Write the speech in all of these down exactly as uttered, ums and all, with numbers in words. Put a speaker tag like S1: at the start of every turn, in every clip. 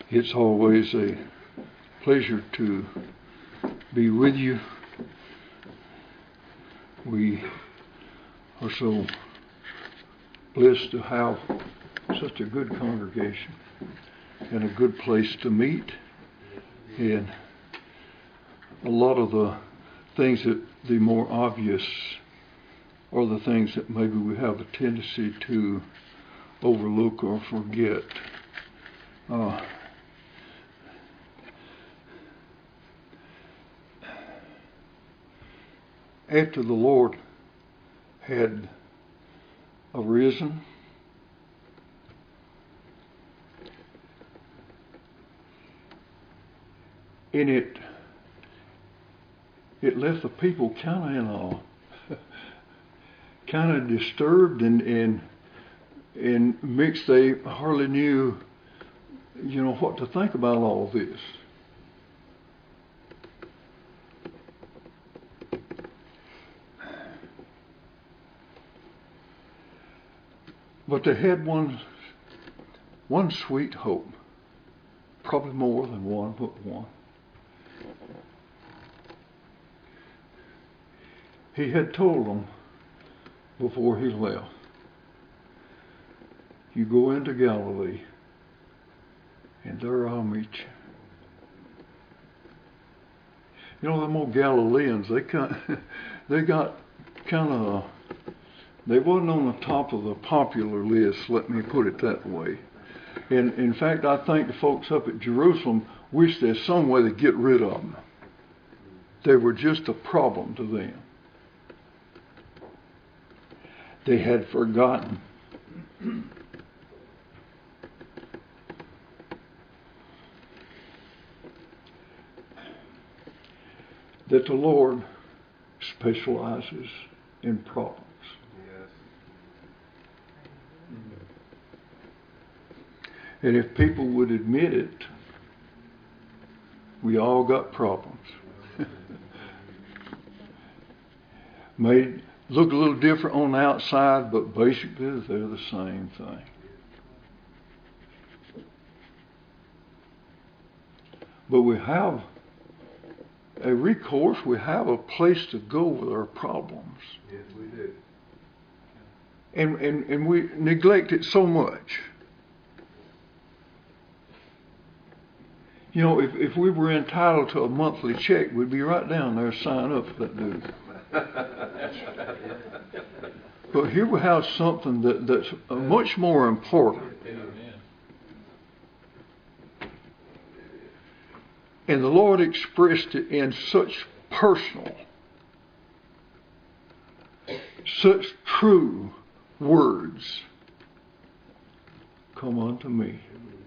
S1: It's always a pleasure to be with you. We are so blessed to have such a good congregation and a good place to meet. And a lot of the things that the more obvious are the things that maybe we have a tendency to overlook or forget. Uh, after the Lord had arisen, and it it left the people kind of in a kind of disturbed and and and mixed. They hardly knew, you know, what to think about all this. But they had one one sweet hope, probably more than one, but one. He had told them before he left, you go into Galilee, and there I'll meet you. You know, them old Galileans, they kind, they got kind of, they wasn't on the top of the popular list, let me put it that way. And in fact, I think the folks up at Jerusalem wish there's some way to get rid of them. They were just a problem to them. They had forgotten that the Lord specializes in problems.
S2: Yes.
S1: And if people would admit it, we all got problems. May look a little different on the outside, but basically they're the same thing. But we have a recourse, we have a place to go with our problems.
S2: Yes, we do.
S1: And, and, and we neglect it so much. You know, if, if we were entitled to a monthly check, we'd be right down there sign up for that dude. But here we have something that, that's much more important. And the Lord expressed it in such personal, such true words. Come unto me.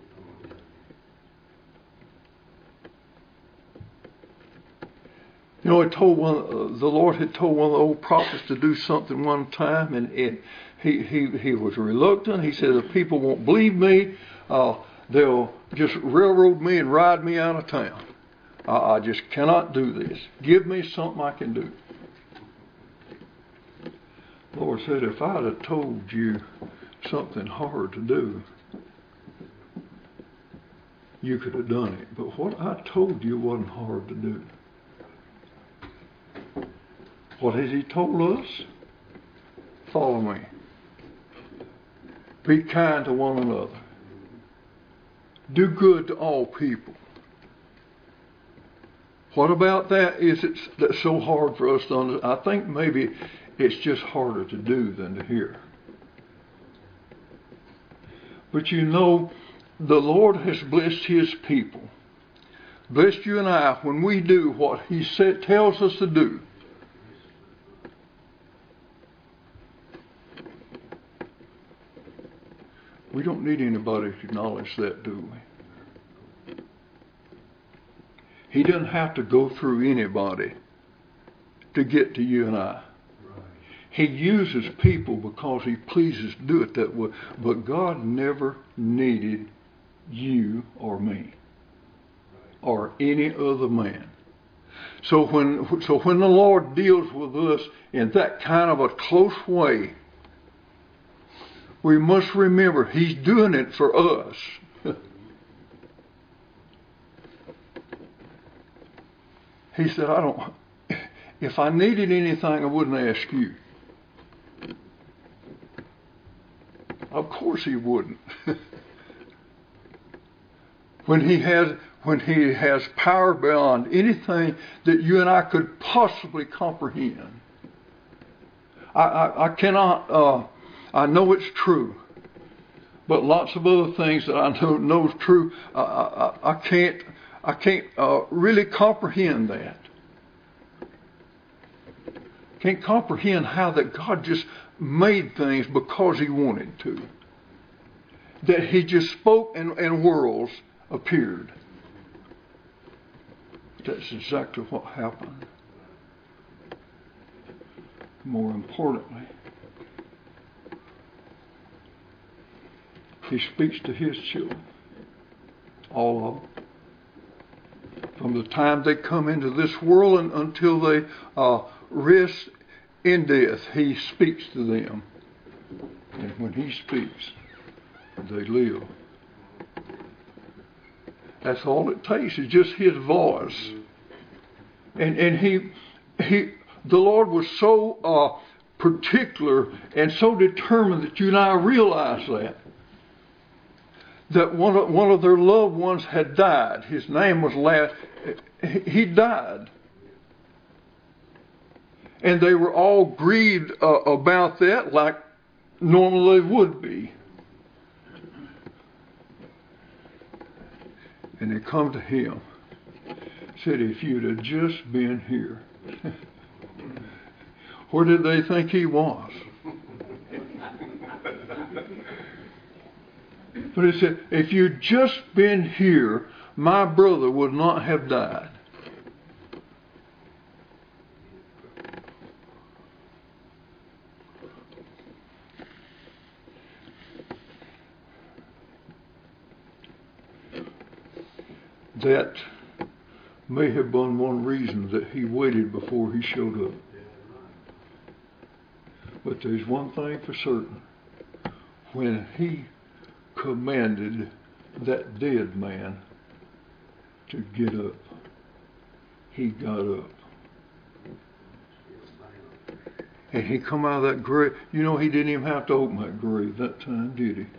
S1: You know, it told one, uh, the Lord had told one of the old prophets to do something one time, and, and he, he, he was reluctant. He said, if people won't believe me, uh, they'll just railroad me and ride me out of town. I, I just cannot do this. Give me something I can do. The Lord said, if I'd have told you something hard to do, you could have done it. But what I told you wasn't hard to do. What has He told us? Follow me. Be kind to one another. Do good to all people. What about that is it that's so hard for us to understand? I think maybe it's just harder to do than to hear. But you know, the Lord has blessed His people. Blessed you and I when we do what He said, tells us to do. We don't need anybody to acknowledge that, do we? He doesn't have to go through anybody to get to you and I. He uses people because He pleases to do it that way. But God never needed you or me or any other man. So when so when the Lord deals with us in that kind of a close way, we must remember He's doing it for us. he said, I don't, if I needed anything, I wouldn't ask you. Of course he wouldn't. When he has, when he has power beyond anything that you and I could possibly comprehend. I, I, I cannot, uh, I know it's true, but lots of other things that I know, know is true, I, I, I can't, I can't uh, really comprehend that. Can't comprehend how that God just made things because he wanted to. That he just spoke and, and worlds appeared. That's exactly what happened. More importantly, he speaks to his children, all of them. From the time they come into this world and until they uh, rest in death, he speaks to them. And when he speaks, they live. That's all it takes, is just his voice. And and he he the Lord was so uh, particular and so determined that you and I realize that. That one of, one of their loved ones had died. His name was Lazarus. He died. And they were all grieved uh, about that, like normally they would be. And they come to him, said, if you'd have just been here. Where did they think he was? But he said, if you'd just been here, my brother would not have died. That may have been one reason that he waited before he showed up. But there's one thing for certain. When he commanded that dead man to get up, he got up. And he come out of that grave. You know, he didn't even have to open that grave that time, did he?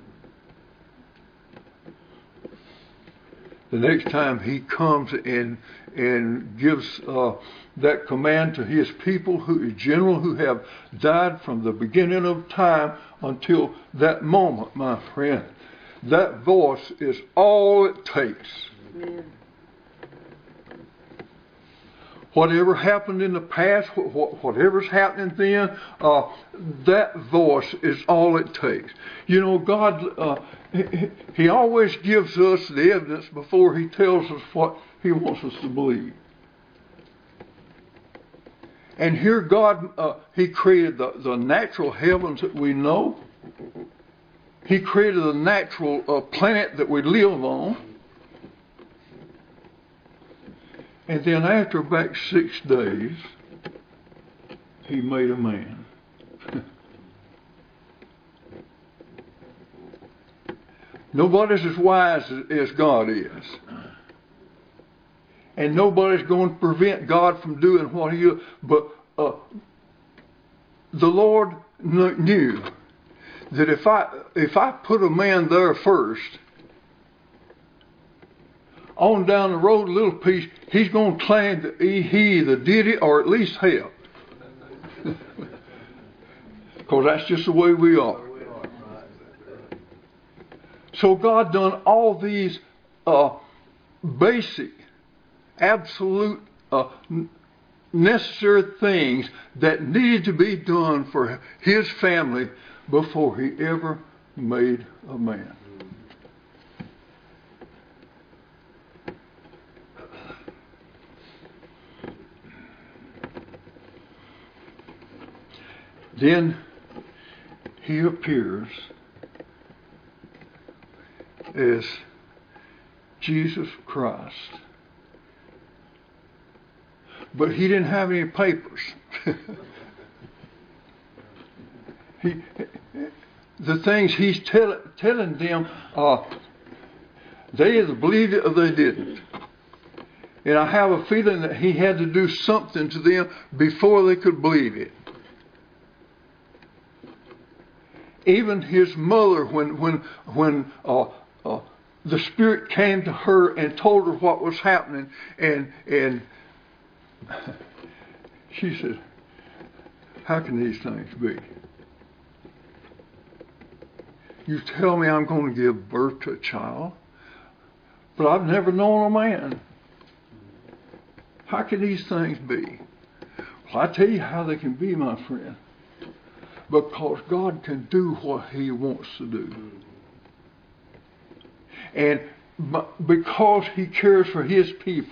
S1: The next time he comes and and gives uh, that command to his people, who general who have died from the beginning of time until that moment, my friend, that voice is all it takes. Amen. Whatever happened in the past, whatever's happening then, uh, that voice is all it takes. You know, God, uh, he, he always gives us the evidence before he tells us what he wants us to believe. And here God, uh, he created the, the natural heavens that we know. He created the natural uh, planet that we live on. And then after about six days, he made a man. Nobody's as wise as God is. And nobody's going to prevent God from doing what he does. But uh, the Lord knew that if I if I put a man there first, on down the road a little piece, he's going to claim that he, he either did it or at least helped. Because that's just the way we are. So God done all these uh, basic, absolute, uh, necessary things that needed to be done for his family before he ever made a man. Then he appears as Jesus Christ. But he didn't have any papers. he, the things he's tell, telling them, uh, they either believed it or they didn't. And I have a feeling that he had to do something to them before they could believe it. Even his mother, when when when uh, uh, the Spirit came to her and told her what was happening, and and she said, "How can these things be? You tell me I'm going to give birth to a child, but I've never known a man. How can these things be?" Well, I tell you how they can be, my friend. Because God can do what He wants to do. And because He cares for His people,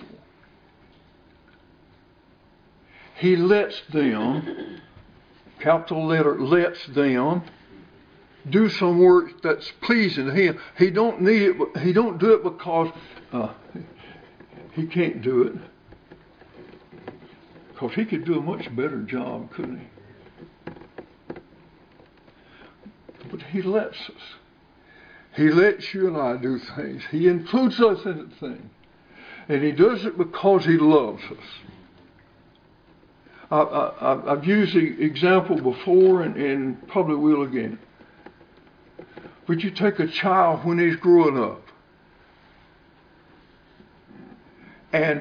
S1: He lets them, capital letter, lets them do some work that's pleasing to Him. He don't need it. He don't do it because uh, He can't do it. Because He could do a much better job, couldn't He? But He lets us. He lets you and I do things. He includes us in the thing. And He does it because He loves us. I, I, I've used the example before and, and probably will again. But you take a child when he's growing up. And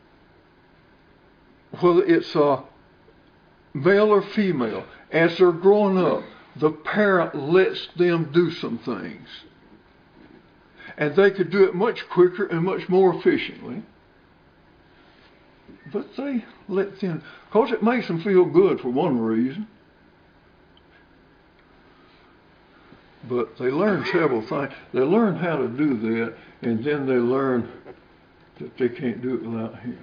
S1: whether it's a male or female, as they're growing up, the parent lets them do some things. And they could do it much quicker and much more efficiently. But they let them, because it makes them feel good for one reason. But they learn several things. They learn how to do that, and then they learn that they can't do it without Him.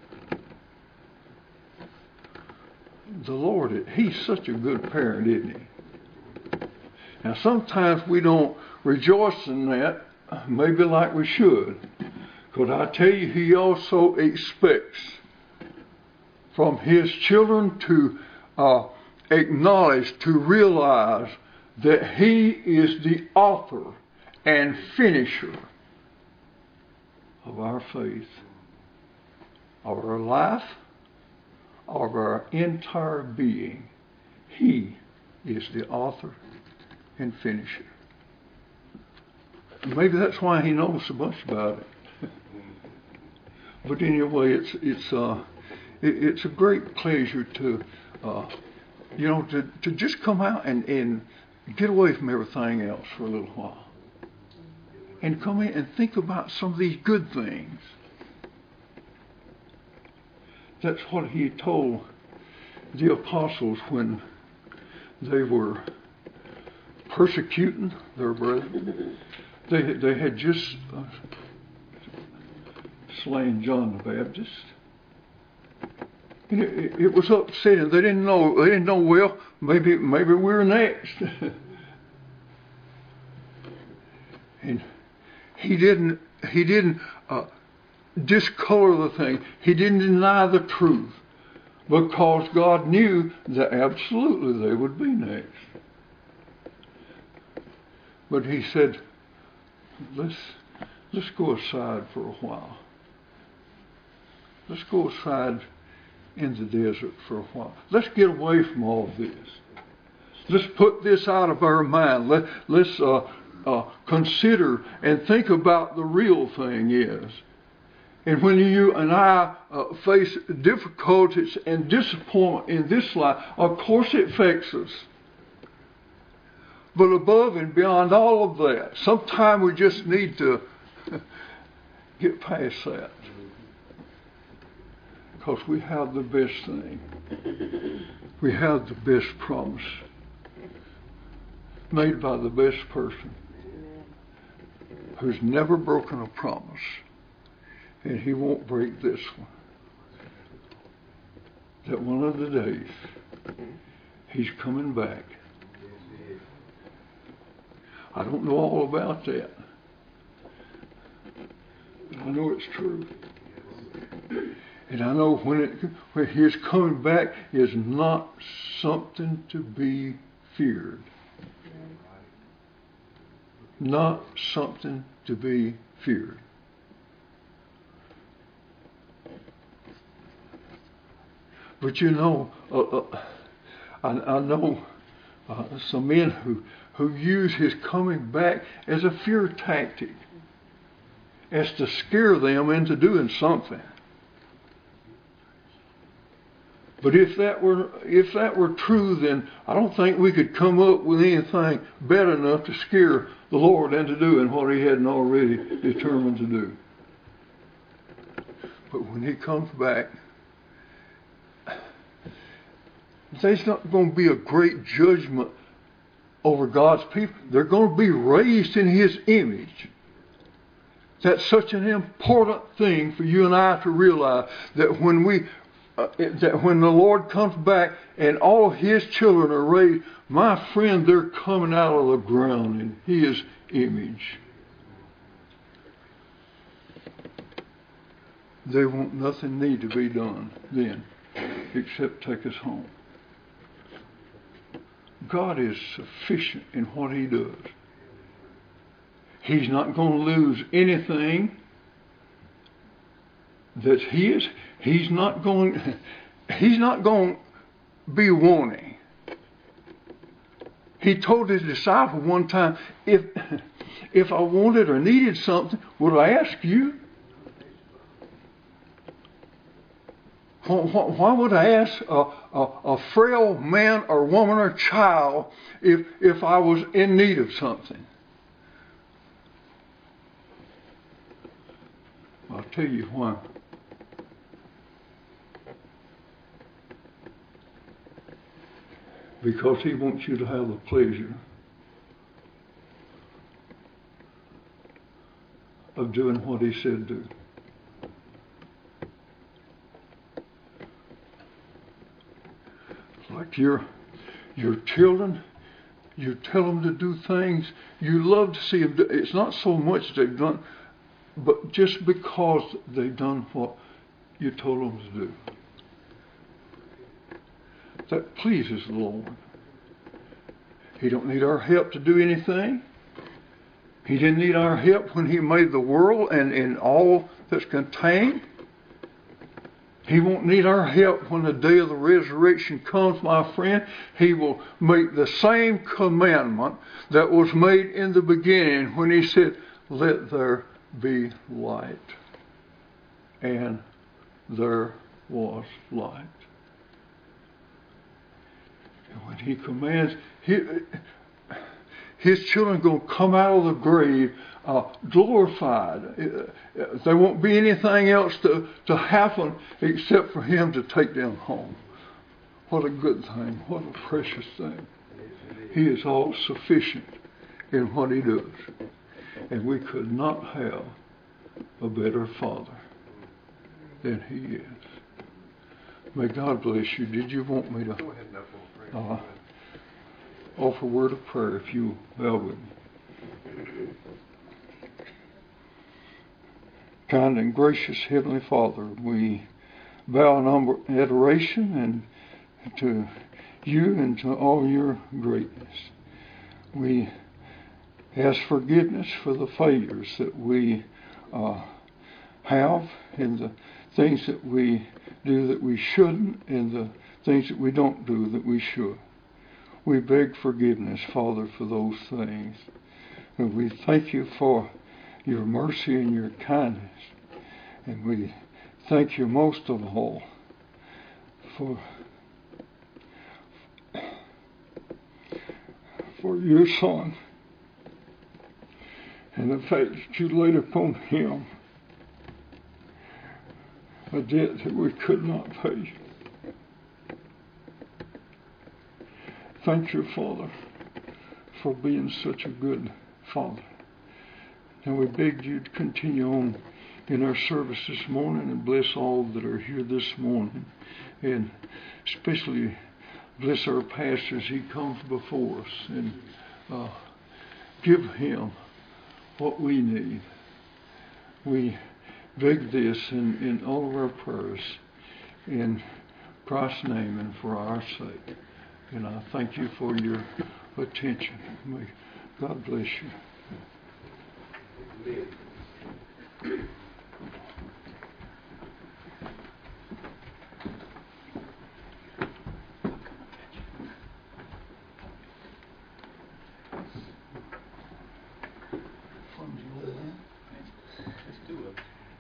S1: The Lord, He's such a good parent, isn't He? Now, sometimes we don't rejoice in that, maybe like we should. Because I tell you, He also expects from His children to uh, acknowledge, to realize that He is the author and finisher of our faith, of our life, of our entire being. He is the author and finisher. Maybe that's why He knows so much about it. But anyway, it's it's uh it, it's a great pleasure to uh you know to, to just come out and, and get away from everything else for a little while. And come in and think about some of these good things. That's what He told the apostles when they were persecuting their brethren. They they had just uh, slain John the Baptist. And it, it, it was upsetting. They didn't know. They didn't know. Well, maybe maybe we're next. And he didn't. He didn't uh, discolor the thing. He didn't deny the truth, because God knew that absolutely they would be next. But He said, let's let's go aside for a while. Let's go aside in the desert for a while. Let's get away from all of this. Let's put this out of our mind. Let, let's uh, uh, consider and think about the real thing is. And when you and I uh, face difficulties and disappointment in this life, of course it affects us. But above and beyond all of that, sometimes we just need to get past that. Because we have the best thing. We have the best promise. Made by the best person. Who's never broken a promise. And He won't break this one. That one of the days, He's coming back. I don't know all about that. But I know it's true. And I know when, it, when His coming back is not something to be feared. Not something to be feared. But you know, uh, uh, I, I know uh, some men who, who use his coming back as a fear tactic, as to scare them into doing something. But if that were if that were true, then I don't think we could come up with anything bad enough to scare the Lord into doing what He hadn't already determined to do. But when He comes back, there's not going to be a great judgment over God's people. They're going to be raised in His image. That's such an important thing for you and I to realize, that when we Uh, that when the Lord comes back and all of His children are raised, my friend, they're coming out of the ground in His image. They won't nothing need to be done then except take us home. God is sufficient in what He does. He's not going to lose anything that's His. He's not going. He's not going to be wanting. He told His disciple one time, "If if I wanted or needed something, would I ask you? Why would I ask a, a, a frail man or woman or child if if I was in need of something?" I'll tell you why. Because He wants you to have the pleasure of doing what He said do. Like your, your children, you tell them to do things, you love to see them do. It's not so much they've done, but just because they've done what you told them to do. That pleases the Lord. He don't need our help to do anything. He didn't need our help when He made the world and, and all that's contained. He won't need our help when the day of the resurrection comes, my friend. He will make the same commandment that was made in the beginning when He said, "Let there be light." And there was light. When He commands, he, His children are going to come out of the grave uh, glorified. Uh, there won't be anything else to, to happen except for Him to take them home. What a good thing. What a precious thing. He is all sufficient in what He does. And we could not have a better Father than He is. May God bless you. Did you want me to uh, offer a word of prayer if you bow with me? Kind and gracious Heavenly Father, we bow in adoration and to You and to all Your greatness. We ask forgiveness for the failures that we uh, have in the things that we do that we shouldn't and the things that we don't do that we should. We beg forgiveness, Father, for those things. And we thank You for Your mercy and Your kindness. And we thank You most of all for, for Your Son and the fact that You laid upon Him a debt that we could not pay. Thank You, Father, for being such a good Father. And we beg You to continue on in our service this morning and bless all that are here this morning. And especially bless our pastor as he comes before us and uh, give him what we need. We beg this in, in all of our prayers in Christ's name and for our sake. And I thank You for Your attention. May God bless You.
S2: Let's do it.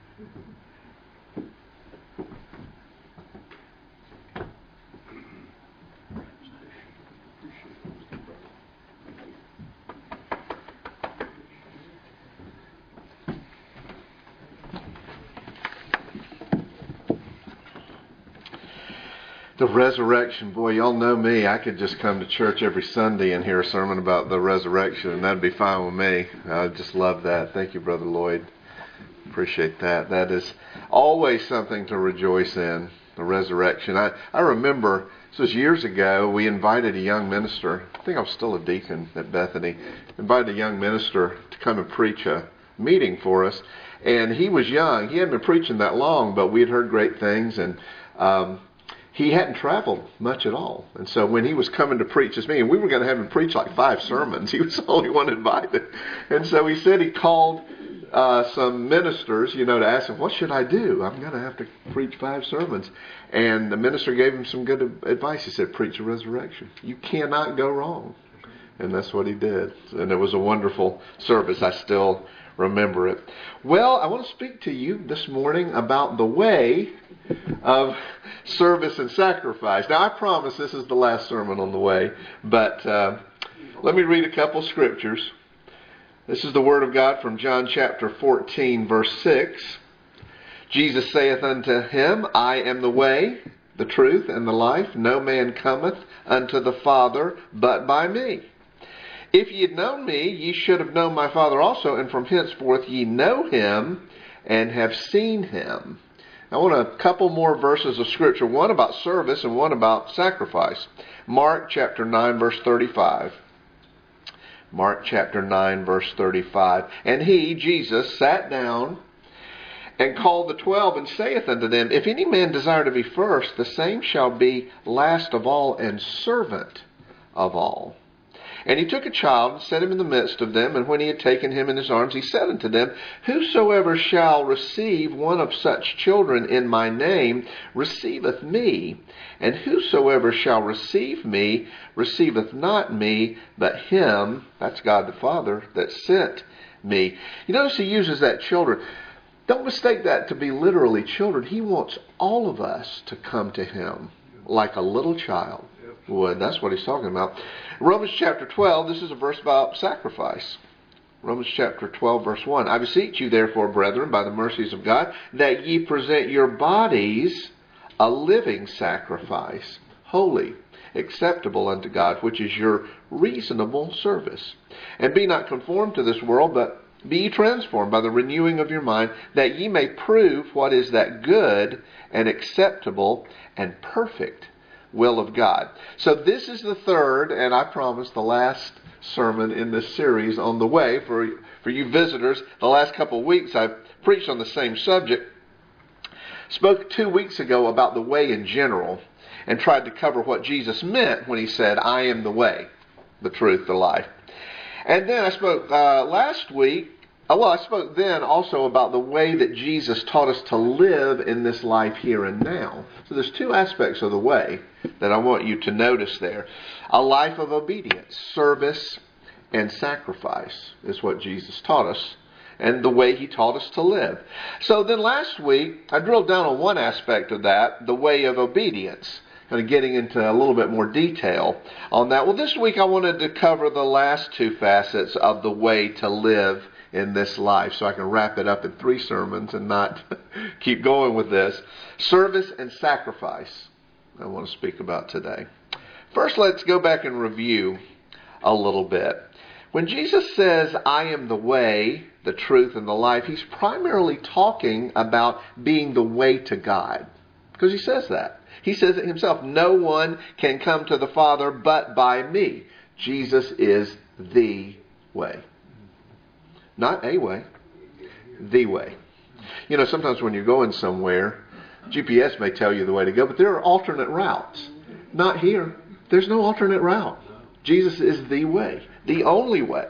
S3: The resurrection, boy, y'all know me. I could just come to church every Sunday and hear a sermon about the resurrection, and that'd be fine with me. I just love that. Thank you, Brother Lloyd. Appreciate that. That is always something to rejoice in, the resurrection. I, I remember, this was years ago, we invited a young minister. I think I was still a deacon at Bethany. Invited a young minister to come and preach a meeting for us. And he was young. He hadn't been preaching that long, but we had heard great things, and um, he hadn't traveled much at all. And so when he was coming to preach this meeting, we were going to have him preach like five sermons. He was the only one invited. And so he said he called uh, some ministers, you know, to ask them, what should I do? I'm going to have to preach five sermons. And the minister gave him some good advice. He said, preach the resurrection. You cannot go wrong. And that's what he did. And it was a wonderful service. I still remember it. Well, I want to speak to you this morning about the way of service and sacrifice. Now, I promise this is the last sermon on the way, but uh, let me read a couple scriptures. This is the word of God from John chapter fourteen, verse six. Jesus saith unto him, I am the way, the truth, and the life. No man cometh unto the Father but by me. If ye had known me, ye should have known my Father also, and from henceforth ye know him and have seen him. I want a couple more verses of Scripture, one about service and one about sacrifice. Mark chapter nine, verse thirty-five. Mark chapter nine, verse thirty-five. And he, Jesus, sat down and called the twelve, and saith unto them, If any man desire to be first, the same shall be last of all and servant of all. And he took a child and set him in the midst of them, and when he had taken him in his arms, he said unto them, Whosoever shall receive one of such children in my name receiveth me, and whosoever shall receive me receiveth not me, but him, that's God the Father, that sent me. You notice he uses that children. Don't mistake that to be literally children. He wants all of us to come to him like a little child would. That's what he's talking about. Romans chapter twelve, this is a verse about sacrifice. Romans chapter twelve, verse one. I beseech you, therefore, brethren, by the mercies of God, that ye present your bodies a living sacrifice, holy, acceptable unto God, which is your reasonable service. And be not conformed to this world, but be ye transformed by the renewing of your mind, that ye may prove what is that good and acceptable and perfect will of God. So this is the third, and I promise the last sermon in this series on the way. For, for you visitors, the last couple of weeks I've preached on the same subject. Spoke two weeks ago about the way in general and tried to cover what Jesus meant when he said, I am the way, the truth, the life. And then I spoke uh, last week, oh, well, I spoke then also about the way that Jesus taught us to live in this life here and now. So there's two aspects of the way that I want you to notice there. A life of obedience, service, and sacrifice is what Jesus taught us, and the way he taught us to live. So then last week, I drilled down on one aspect of that, the way of obedience, kind of getting into a little bit more detail on that. Well, this week I wanted to cover the last two facets of the way to live in this life, so I can wrap it up in three sermons and not keep going with this. Service and sacrifice I want to speak about today. First, let's go back and review a little bit. When Jesus says, I am the way, the truth, and the life, he's primarily talking about being the way to God. Because he says that. He says it himself. No one can come to the Father but by me. Jesus is the way. Not a way. The way. You know, sometimes when you're going somewhere, G P S may tell you the way to go, but there are alternate routes. Not here. There's no alternate route. Jesus is the way. The only way.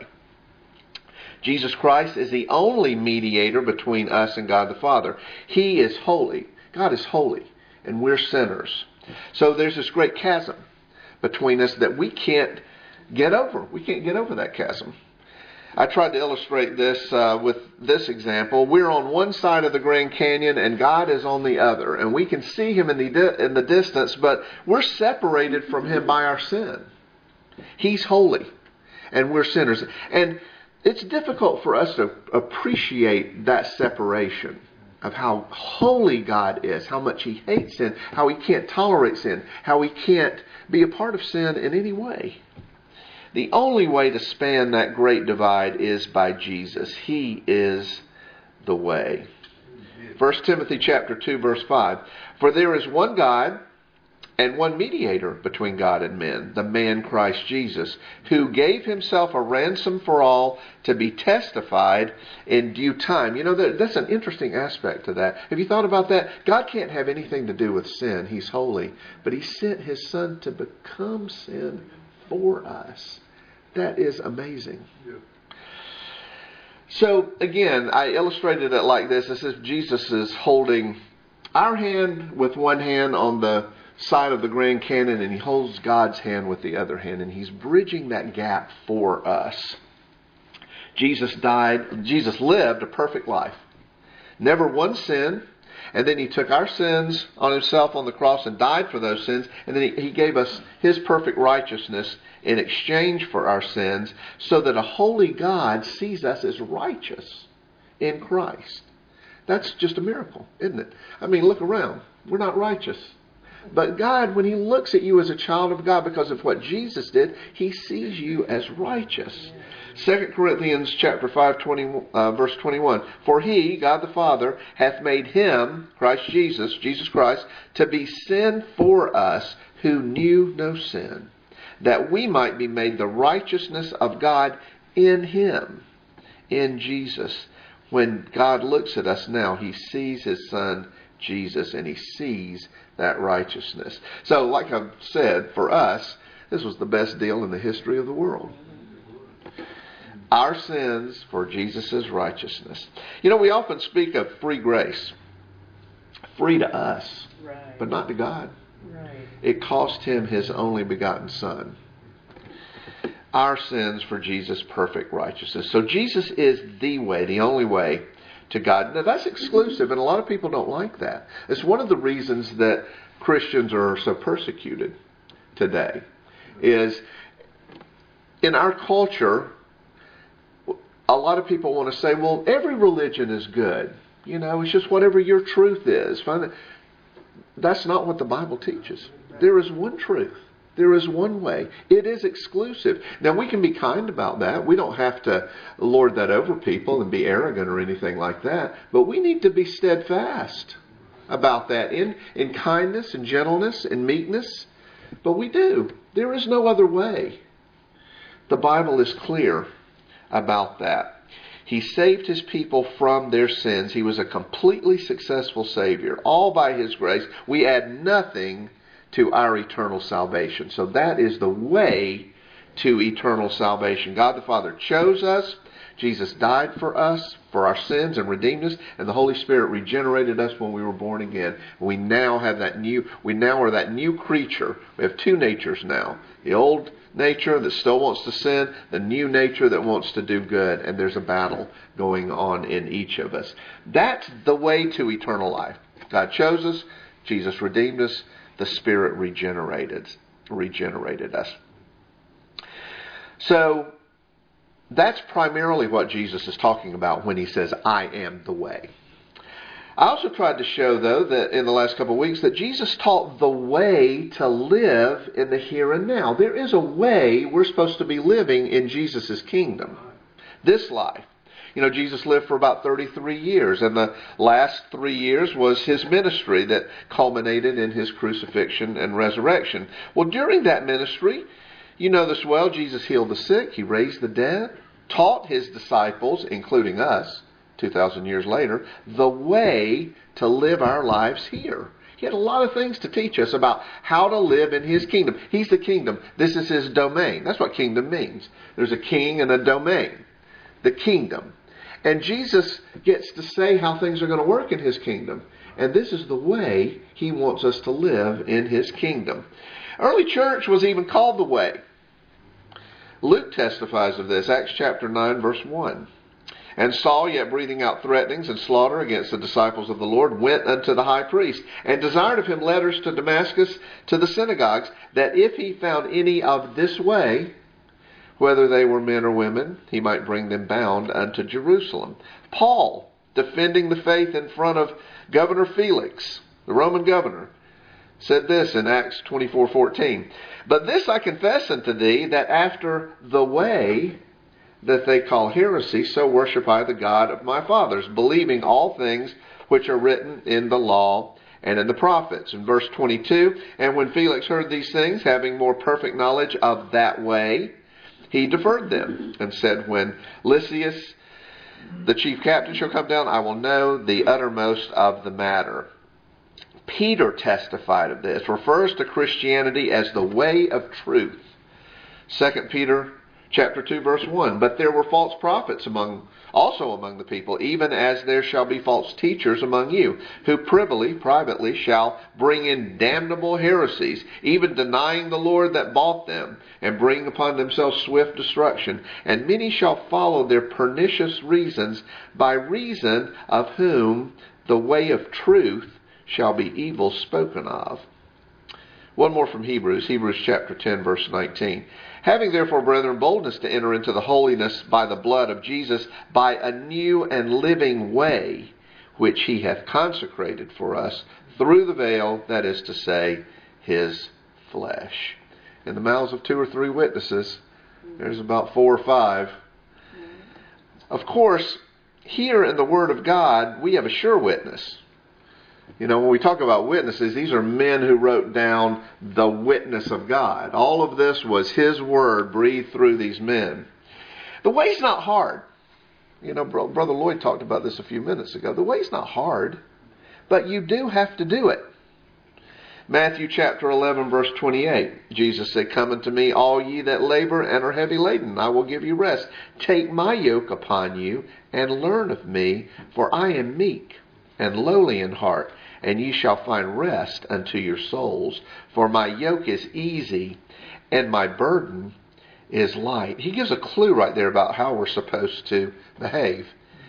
S3: Jesus Christ is the only mediator between us and God the Father. He is holy. God is holy. And we're sinners. So there's this great chasm between us that we can't get over. We can't get over that chasm. I tried to illustrate this uh, with this example. We're on one side of the Grand Canyon and God is on the other. And we can see Him in the, di- in the distance, but we're separated from Him by our sin. He's holy and we're sinners. And it's difficult for us to appreciate that separation of how holy God is, how much He hates sin, how He can't tolerate sin, how He can't be a part of sin in any way. The only way to span that great divide is by Jesus. He is the way. First Timothy chapter two, verse five. For there is one God and one mediator between God and men, the man Christ Jesus, who gave Himself a ransom for all to be testified in due time. You know, that's an interesting aspect to that. Have you thought about that? God can't have anything to do with sin. He's holy. But He sent His Son to become sin for us. That is amazing. Yeah. So again, I illustrated it like this. As if Jesus is holding our hand with one hand on the side of the Grand Canyon, and He holds God's hand with the other hand, and He's bridging that gap for us. Jesus died, Jesus lived a perfect life. Never one sin. And then He took our sins on Himself on the cross and died for those sins. And then He, he gave us His perfect righteousness in exchange for our sins, so that a holy God sees us as righteous in Christ. That's just a miracle, isn't it? I mean, look around. We're not righteous. But God, when He looks at you as a child of God because of what Jesus did, He sees you as righteous. Second Corinthians chapter five, twenty, uh, verse twenty-one. For He, God the Father, hath made Him, Christ Jesus, Jesus Christ, to be sin for us who knew no sin, that we might be made the righteousness of God in Him, in Jesus. When God looks at us now, He sees His Son, Jesus, and He sees that righteousness. So, like I've said, for us, this was the best deal in the history of the world. Our sins for Jesus' righteousness. You know, we often speak of free grace. Free to us, right, but not to God. Right. It cost Him His only begotten Son. Our sins for Jesus' perfect righteousness. So Jesus is the way, the only way to God. Now that's exclusive, and a lot of people don't like that. It's one of the reasons that Christians are so persecuted today. Is in our culture, a lot of people want to say, well, every religion is good. You know, it's just whatever your truth is. That's not what the Bible teaches. There is one truth. There is one way. It is exclusive. Now, we can be kind about that. We don't have to lord that over people and be arrogant or anything like that. But we need to be steadfast about that in, in kindness and gentleness and meekness. But we do. There is no other way. The Bible is clear about that. He saved His people from their sins. He was a completely successful Savior. All by His grace. We add nothing to our eternal salvation. So that is the way to eternal salvation. God the Father chose us. Jesus died for us, for our sins, and redeemed us. And the Holy Spirit regenerated us when we were born again. We now have that new, we now are that new creature. We have two natures now. The old nature that still wants to sin, the new nature that wants to do good. And there's a battle going on in each of us. That's the way to eternal life. God chose us. Jesus redeemed us. The Spirit regenerated, regenerated us. So that's primarily what Jesus is talking about when He says, I am the way. I also tried to show, though, that in the last couple of weeks, that Jesus taught the way to live in the here and now. There is a way we're supposed to be living in Jesus' kingdom. This life. You know, Jesus lived for about thirty-three years, and the last three years was His ministry that culminated in His crucifixion and resurrection. Well, during that ministry, you know this well, Jesus healed the sick, He raised the dead, taught His disciples, including us, two thousand years later, the way to live our lives here. He had a lot of things to teach us about how to live in His kingdom. He's the kingdom. This is His domain. That's what kingdom means. There's a king and a domain. The kingdom. And Jesus gets to say how things are going to work in His kingdom. And this is the way He wants us to live in His kingdom. Early church was even called the way. Luke testifies of this, Acts chapter nine, verse one. And Saul, yet breathing out threatenings and slaughter against the disciples of the Lord, went unto the high priest, and desired of him letters to Damascus to the synagogues, that if he found any of this way, whether they were men or women, he might bring them bound unto Jerusalem. Paul, defending the faith in front of Governor Felix, the Roman governor, said this in Acts twenty-four fourteen. But this I confess unto thee, that after the way that they call heresy, so worship I the God of my fathers, believing all things which are written in the law and in the prophets. In verse twenty-two, and when Felix heard these things, having more perfect knowledge of that way, he deferred them, and said, when Lysias, the chief captain, shall come down, I will know the uttermost of the matter. Peter testified of this, refers to Christianity as the way of truth. Second Peter chapter two, verse one. But there were false prophets among also among the people, even as there shall be false teachers among you, who privily, privately shall bring in damnable heresies, even denying the Lord that bought them, and bring upon themselves swift destruction. And many shall follow their pernicious reasons, by reason of whom the way of truth shall be evil spoken of. One more from Hebrews, Hebrews chapter ten, verse nineteen. Having therefore, brethren, boldness to enter into the holiness by the blood of Jesus, by a new and living way, which he hath consecrated for us through the veil, that is to say, his flesh. In the mouths of two or three witnesses, there's about four or five. Of course, here in the Word of God, we have a sure witness. You know, when we talk about witnesses, these are men who wrote down the witness of God. All of this was His Word breathed through these men. The way's not hard. You know, Brother Lloyd talked about this a few minutes ago. The way's not hard, but you do have to do it. Matthew chapter eleven, verse twenty-eight. Jesus said, come unto me, all ye that labor and are heavy laden, I will give you rest. Take my yoke upon you, and learn of me, for I am meek and lowly in heart, and ye shall find rest unto your souls. For my yoke is easy, and my burden is light. He gives a clue right there about how we're supposed to behave.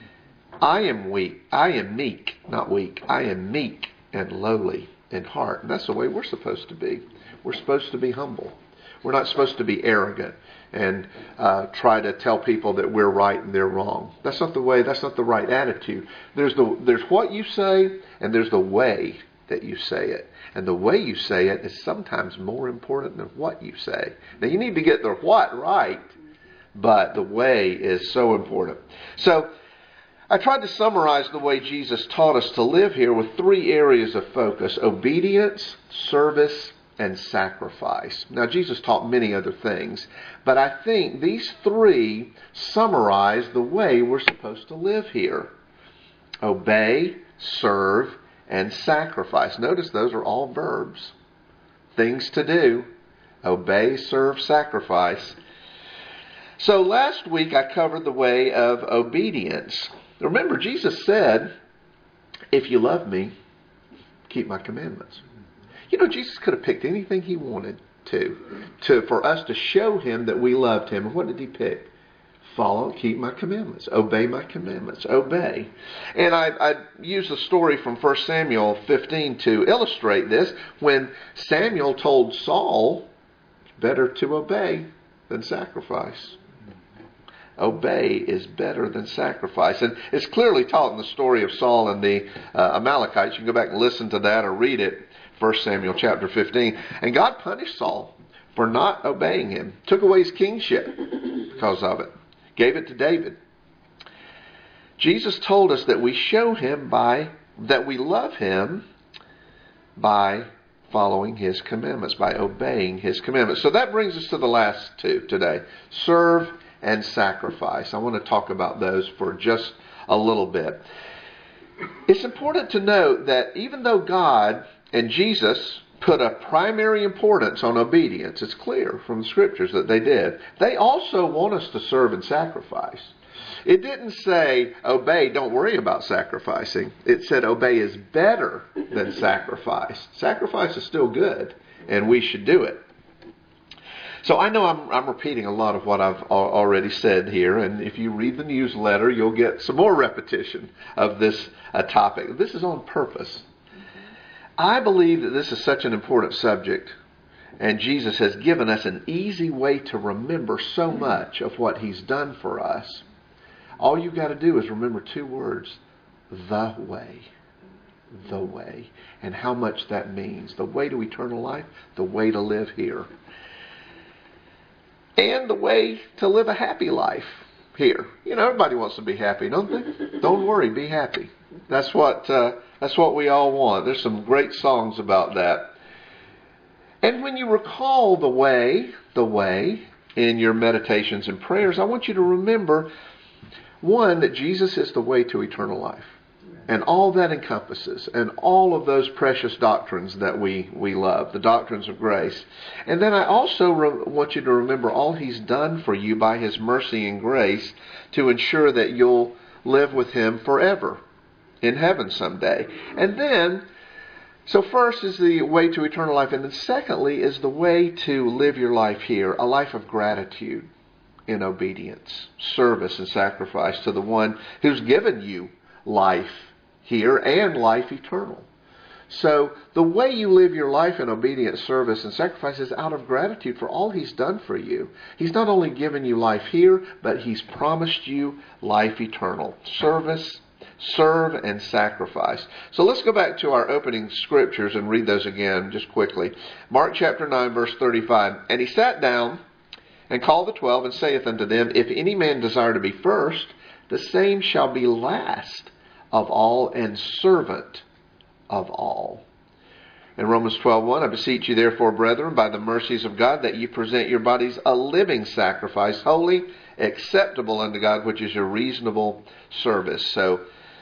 S3: I am weak. I am meek, not weak. I am meek and lowly in heart. And that's the way we're supposed to be. We're supposed to be humble. We're not supposed to be arrogant and uh, try to tell people that we're right and they're wrong. That's not the way. That's not the right attitude. There's the there's what you say, and there's the way that you say it. And the way you say it is sometimes more important than what you say. Now you need to get the what right, but the way is so important. So I tried to summarize the way Jesus taught us to live here with three areas of focus: obedience, service, and sacrifice. Now, Jesus taught many other things, but I think these three summarize the way we're supposed to live here. Obey, serve, and sacrifice. Notice those are all verbs. Things to do. Obey, serve, sacrifice. So last week I covered the way of obedience. Remember, Jesus said, if you love me, keep my commandments. You know, Jesus could have picked anything he wanted to, to for us to show him that we loved him. And what did he pick? Follow, keep my commandments. Obey my commandments. Obey. And I, I use the story from First Samuel fifteen to illustrate this. When Samuel told Saul, it's better to obey than sacrifice. Obey is better than sacrifice. And it's clearly taught in the story of Saul and the uh, Amalekites. You can go back and listen to that or read it. First Samuel chapter fifteen. And God punished Saul for not obeying him. Took away his kingship because of it. Gave it to David. Jesus told us that we show him by, that we love him by following his commandments, by obeying his commandments. So that brings us to the last two today. Serve and sacrifice. I want to talk about those for just a little bit. It's important to note that even though God and Jesus put a primary importance on obedience, it's clear from the scriptures that they did, they also want us to serve and sacrifice. It didn't say, obey, don't worry about sacrificing. It said, obey is better than sacrifice. Sacrifice is still good, and we should do it. So I know I'm, I'm repeating a lot of what I've al- already said here, and if you read the newsletter, you'll get some more repetition of this uh, topic. This is on purpose. I believe that this is such an important subject, and Jesus has given us an easy way to remember so much of what He's done for us. All you've got to do is remember two words: the way. The way. And how much that means. The way to eternal life, the way to live here. And the way to live a happy life here. You know, everybody wants to be happy, don't they? Don't worry, be happy. That's what uh, that's what we all want. There's some great songs about that. And when you recall the way, the way, in your meditations and prayers, I want you to remember, one, that Jesus is the way to eternal life. And all that encompasses, and all of those precious doctrines that we, we love, the doctrines of grace. And then I also re- want you to remember all He's done for you by His mercy and grace to ensure that you'll live with Him forever in heaven someday. And then, so first is the way to eternal life, and then secondly is the way to live your life here, a life of gratitude in obedience, service and sacrifice to the one who's given you life here and life eternal. So the way you live your life in obedience, service, and sacrifice is out of gratitude for all He's done for you. He's not only given you life here, but He's promised you life eternal. Service, serve, and sacrifice. So let's go back to our opening scriptures and read those again just quickly. Mark chapter nine, verse thirty-five. And He sat down and called the twelve and saith unto them, If any man desire to be first, the same shall be last of all and servant of all. In Romans twelve one, I beseech you therefore, brethren, by the mercies of God, that ye present your bodies a living sacrifice, holy, acceptable unto God, which is your reasonable service. So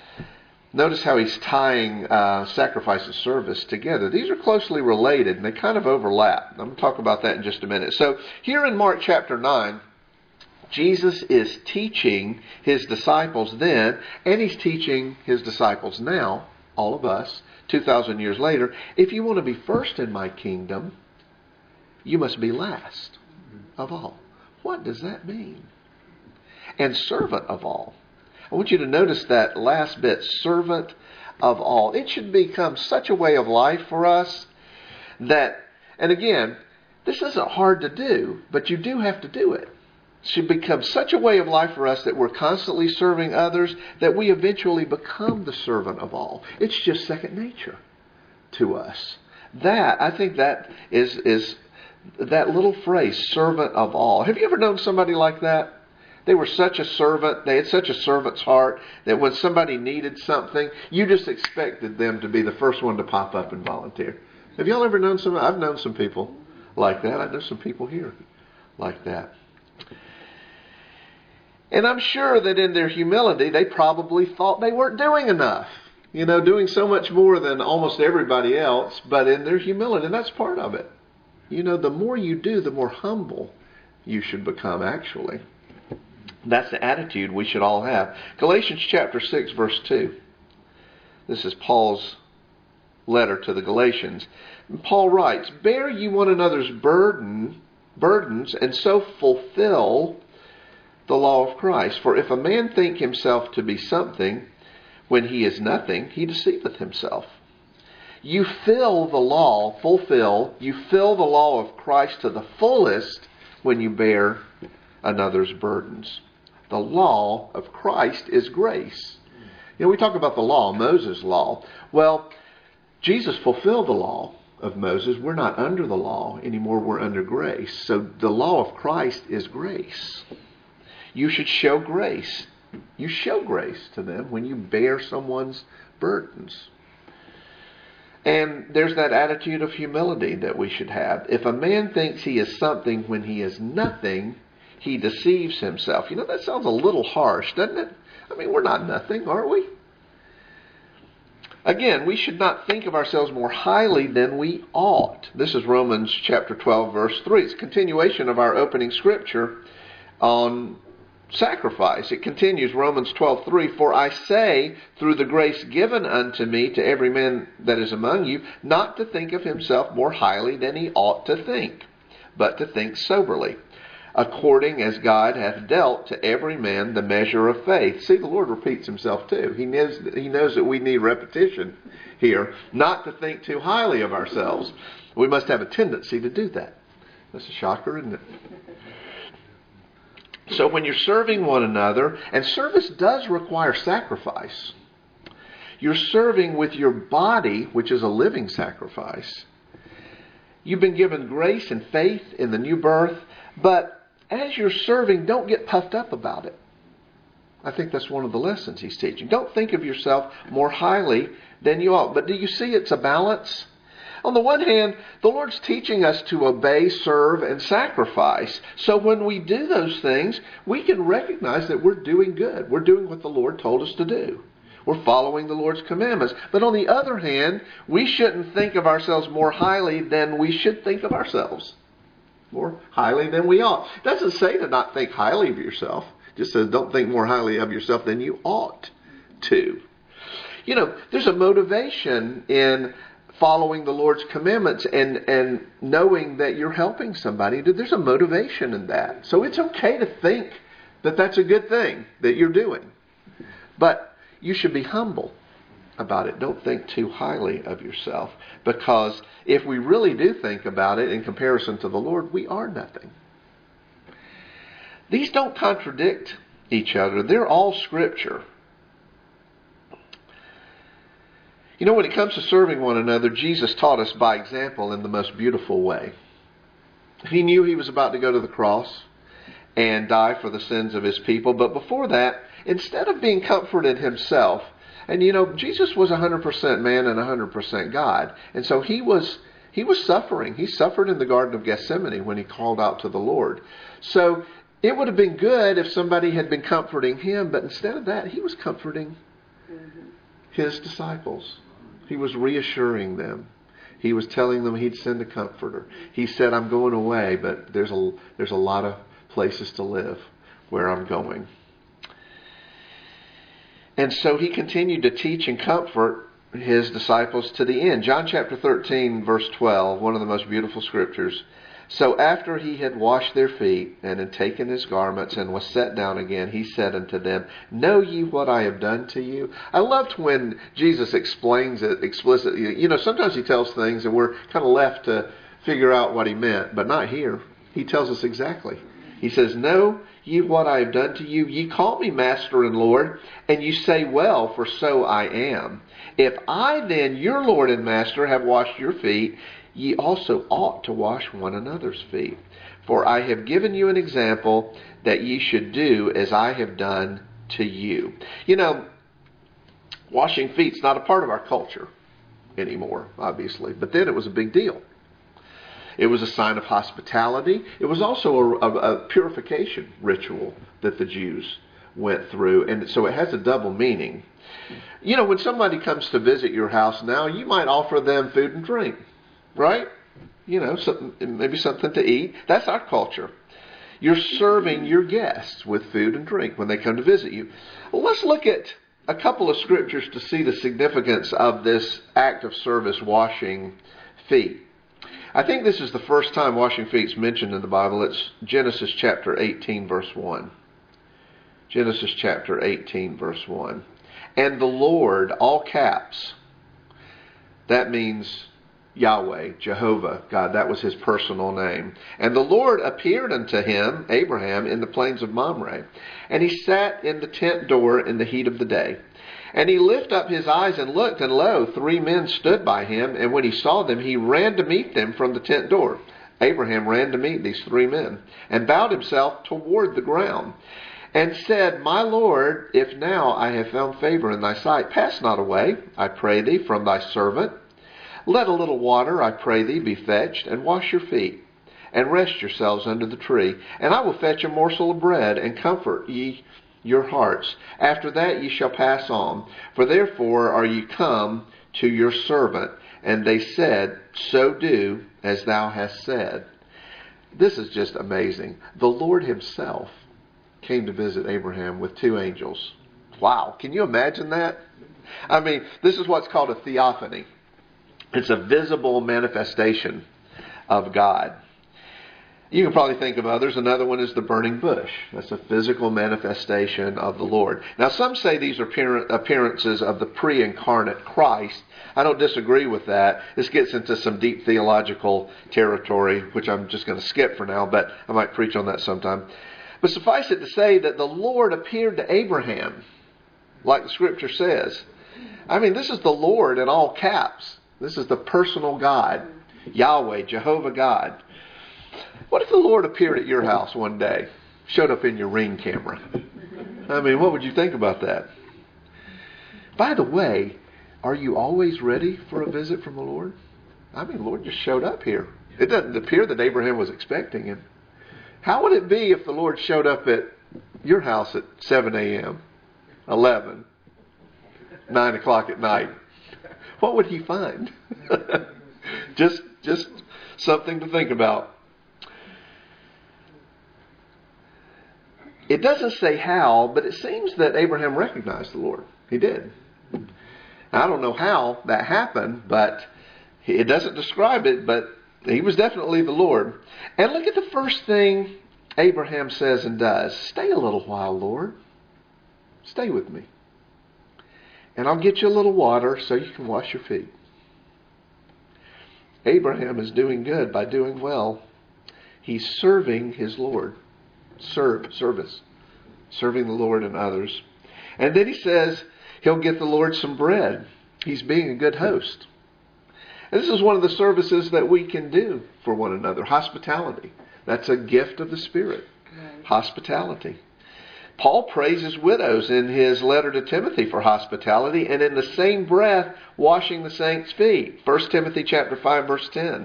S3: notice how he's tying uh, sacrifice and service together. These are closely related, and they kind of overlap. I'm going to talk about that in just a minute. So here in Mark chapter nine, Jesus is teaching His disciples then, and He's teaching His disciples now, all of us, two thousand years later, if you want to be first in my kingdom, you must be last of all. What does that mean? And servant of all. I want you to notice that last bit, servant of all. It should become such a way of life for us that, and again, this isn't hard to do, but you do have to do it. Should become such a way of life for us that we're constantly serving others, that we eventually become the servant of all. It's just second nature to us. That, I think that is, is that little phrase, servant of all. Have you ever known somebody like that? They were such a servant, they had such a servant's heart, that when somebody needed something, you just expected them to be the first one to pop up and volunteer. Have y'all ever known some? I've known some people like that. I know some people here like that. And I'm sure that in their humility, they probably thought they weren't doing enough. You know, doing so much more than almost everybody else. But in their humility, and that's part of it. You know, the more you do, the more humble you should become, actually. That's the attitude we should all have. Galatians chapter six, verse two. This is Paul's letter to the Galatians. And Paul writes, Bear ye one another's burden, burdens, and so fulfill the law of Christ. For if a man think himself to be something, when he is nothing, he deceiveth himself. You fill the law, fulfill, you fill the law of Christ to the fullest when you bear another's burdens. The law of Christ is grace. You know, we talk about the law, Moses' law. Well, Jesus fulfilled the law of Moses. We're not under the law anymore. We're under grace. So the law of Christ is grace. You should show grace. You show grace to them when you bear someone's burdens. And there's that attitude of humility that we should have. If a man thinks he is something when he is nothing, he deceives himself. You know, that sounds a little harsh, doesn't it? I mean, we're not nothing, are we? Again, we should not think of ourselves more highly than we ought. This is Romans chapter twelve, verse three. It's a continuation of our opening scripture on sacrifice. It continues, Romans twelve three, For I say, through the grace given unto me, to every man that is among you, not to think of himself more highly than he ought to think, but to think soberly, according as God hath dealt to every man the measure of faith. See, the Lord repeats himself too. He knows, he knows that we need repetition here, not to think too highly of ourselves. We must have a tendency to do that. That's a shocker, isn't it? So when you're serving one another, and service does require sacrifice, you're serving with your body, which is a living sacrifice. You've been given grace and faith in the new birth, but as you're serving, don't get puffed up about it. I think that's one of the lessons he's teaching. Don't think of yourself more highly than you ought. But do you see it's a balance? On the one hand, the Lord's teaching us to obey, serve, and sacrifice. So when we do those things, we can recognize that we're doing good. We're doing what the Lord told us to do. We're following the Lord's commandments. But on the other hand, we shouldn't think of ourselves more highly than we should think of ourselves. More highly than we ought. It doesn't say to not think highly of yourself. It just says don't think more highly of yourself than you ought to. You know, there's a motivation in following the Lord's commandments and, and knowing that you're helping somebody. There's a motivation in that. So it's okay to think that that's a good thing that you're doing. But you should be humble about it. Don't think too highly of yourself. Because if we really do think about it in comparison to the Lord, we are nothing. These don't contradict each other. They're all Scripture. You know, when it comes to serving one another, Jesus taught us by example in the most beautiful way. He knew he was about to go to the cross and die for the sins of his people. But before that, instead of being comforted himself, and you know, Jesus was one hundred percent man and one hundred percent God. And so he was he was suffering. He suffered in the Garden of Gethsemane when he called out to the Lord. So it would have been good if somebody had been comforting him, but instead of that, he was comforting his disciples. He was reassuring them. He was telling them he'd send a comforter. He said, I'm going away, but there's a, there's a lot of places to live where I'm going. And so he continued to teach and comfort his disciples to the end. John chapter thirteen, verse twelve, one of the most beautiful scriptures. So after he had washed their feet and had taken his garments and was set down again, he said unto them, Know ye what I have done to you? I loved when Jesus explains it explicitly. You know, sometimes he tells things and we're kind of left to figure out what he meant, but not here. He tells us exactly. He says, Know ye what I have done to you? Ye call me Master and Lord, and you say, Well, for so I am. If I then, your Lord and Master, have washed your feet, ye also ought to wash one another's feet. For I have given you an example that ye should do as I have done to you. You know, washing feet is not a part of our culture anymore, obviously. But then it was a big deal. It was a sign of hospitality. It was also a, a, a purification ritual that the Jews went through. And so it has a double meaning. You know, when somebody comes to visit your house now, you might offer them food and drink. Right? You know, something, maybe something to eat. That's our culture. You're serving your guests with food and drink when they come to visit you. Well, let's look at a couple of scriptures to see the significance of this act of service, washing feet. I think this is the first time washing feet is mentioned in the Bible. It's Genesis chapter eighteen, verse one. Genesis chapter eighteen, verse one. And the Lord, all caps, that means Yahweh, Jehovah, God, that was his personal name. And the Lord appeared unto him, Abraham, in the plains of Mamre. And he sat in the tent door in the heat of the day. And he lifted up his eyes and looked, and lo, three men stood by him. And when he saw them, he ran to meet them from the tent door. Abraham ran to meet these three men, and bowed himself toward the ground, and said, My Lord, if now I have found favor in thy sight, pass not away, I pray thee, from thy servant. Let a little water, I pray thee, be fetched, and wash your feet, and rest yourselves under the tree. And I will fetch a morsel of bread, and comfort ye your hearts. After that ye shall pass on. For therefore are ye come to your servant. And they said, So do as thou hast said. This is just amazing. The Lord himself came to visit Abraham with two angels. Wow, can you imagine that? I mean, this is what's called a theophany. It's a visible manifestation of God. You can probably think of others. Another one is the burning bush. That's a physical manifestation of the Lord. Now, some say these are appearances of the pre-incarnate Christ. I don't disagree with that. This gets into some deep theological territory, which I'm just going to skip for now, but I might preach on that sometime. But suffice it to say that the Lord appeared to Abraham, like the Scripture says. I mean, this is the Lord in all caps. This is the personal God, Yahweh, Jehovah God. What if the Lord appeared at your house one day, showed up in your Ring camera? I mean, what would you think about that? By the way, are you always ready for a visit from the Lord? I mean, the Lord just showed up here. It doesn't appear that Abraham was expecting him. How would it be if the Lord showed up at your house at seven a.m., eleven, nine o'clock at night? What would he find? just, just something to think about. It doesn't say how, but it seems that Abraham recognized the Lord. He did. I don't know how that happened, but it doesn't describe it, but he was definitely the Lord. And look at the first thing Abraham says and does. Stay a little while, Lord. Stay with me. And I'll get you a little water so you can wash your feet. Abraham is doing good by doing well. He's serving his Lord. Serve, service. Serving the Lord and others. And then he says he'll get the Lord some bread. He's being a good host. And this is one of the services that we can do for one another. Hospitality. That's a gift of the Spirit. Right. Hospitality. Paul praises widows in his letter to Timothy for hospitality, and in the same breath washing the saints' feet. First Timothy chapter five, verse ten.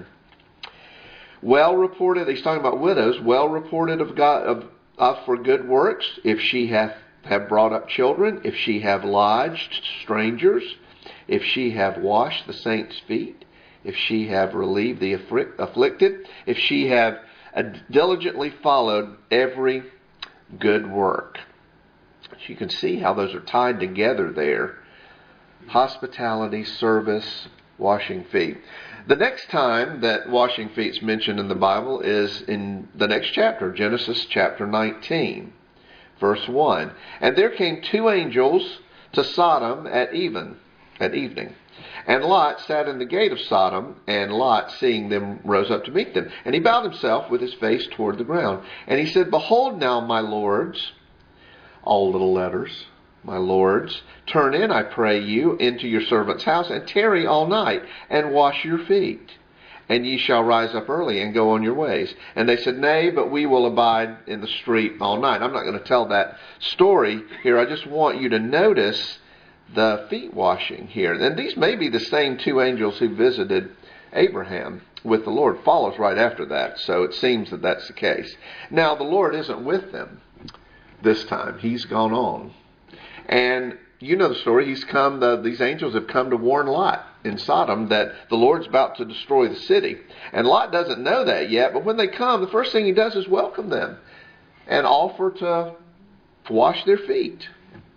S3: Well reported, he's talking about widows, well reported of God of, of for good works, if she hath have brought up children, if she have lodged strangers, if she have washed the saints' feet, if she have relieved the afflicted, if she have diligently followed every good work. You can see how those are tied together there. Hospitality, service, washing feet. The next time that washing feet is mentioned in the Bible is in the next chapter, Genesis chapter nineteen, verse one. And there came two angels to Sodom at even, at evening. And Lot sat in the gate of Sodom, and Lot, seeing them, rose up to meet them. And he bowed himself with his face toward the ground. And he said, Behold now, my lords, all little letters, my lords, turn in, I pray you, into your servant's house, and tarry all night, and wash your feet. And ye shall rise up early, and go on your ways. And they said, Nay, but we will abide in the street all night. I'm not going to tell that story here. I just want you to notice the feet washing here. And these may be the same two angels who visited Abraham with the Lord. Follows right after that. So it seems that that's the case. Now, the Lord isn't with them this time. He's gone on. And you know the story. He's come, the, these angels have come to warn Lot in Sodom that the Lord's about to destroy the city. And Lot doesn't know that yet. But when they come, the first thing he does is welcome them and offer to wash their feet.